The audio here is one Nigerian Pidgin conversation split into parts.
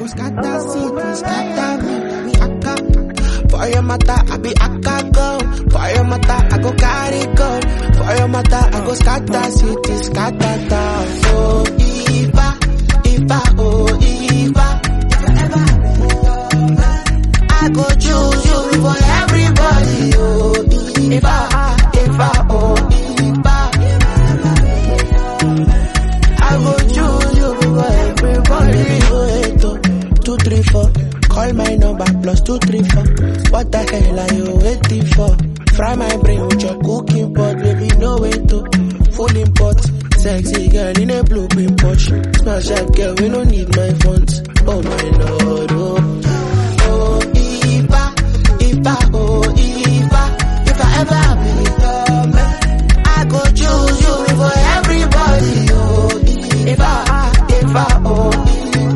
scatter city, scatter me. I be akka. For your mata, I be akka go. For your mata, I go carry gun. For your mata, I go scatter city, scatter town. Oh, Iba, Iba, oh, Iba. If I ever I go choose you before everybody. Oh, Iba, Iba, oh, Iba. I go choose you before everybody. Oh, 2, 3, 4. Call my number +234. What the hell are you waiting for? Fry my brain with your cooking pot, baby, no way to. Full import, sexy girl in a blue pin pouch. Smash that girl, we don't need my funds. Oh my lord, oh. Oh, Iba, Iba, oh, Iba. If I ever become, I go choose you before everybody. Oh, Iba, Iba, oh, Iba.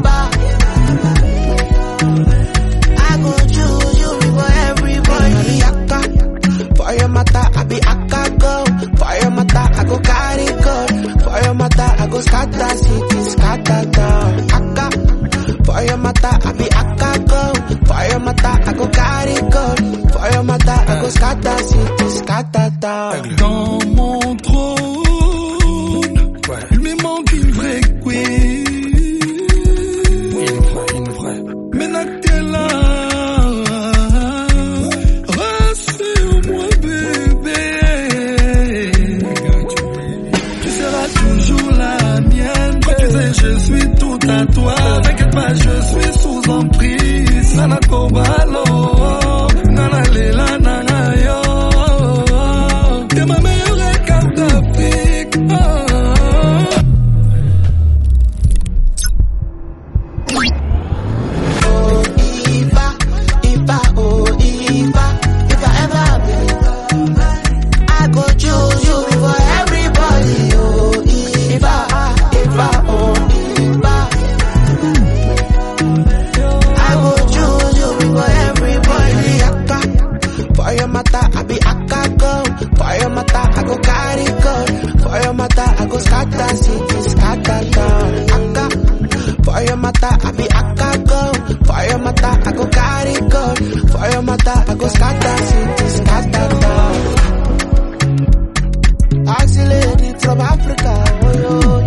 I be akka go. For your mata, I go carry gun. For your mata, I go scatter city, scatter town. Akka. For your mata, I be akka go. For your mata, I go carry gun. For your mata, I go scatter city, scatter town. Dans mon trône, il me manque une vraie queen. Une vraie. Maintenant que t'es là. Je suis tout à toi, t'inquiète pas, je suis sous emprise. Nana Kobalo, Nana Lela, Nana Yo. T'es ma meilleure carte d'Afrique. Oh, Iba, Iba, oh, Iba. If I ever become, I go choose you before everybody. Oh, Iba, Iba, oh. I be akka go. For your mata, I go carry gun. For your mata, I go scatter city, scatter town. Akka. For your mata, I be akka go. For your mata, I go carry gun. For your mata, I go scatter city, scatter town. Ask the lady from Africa, oh yo.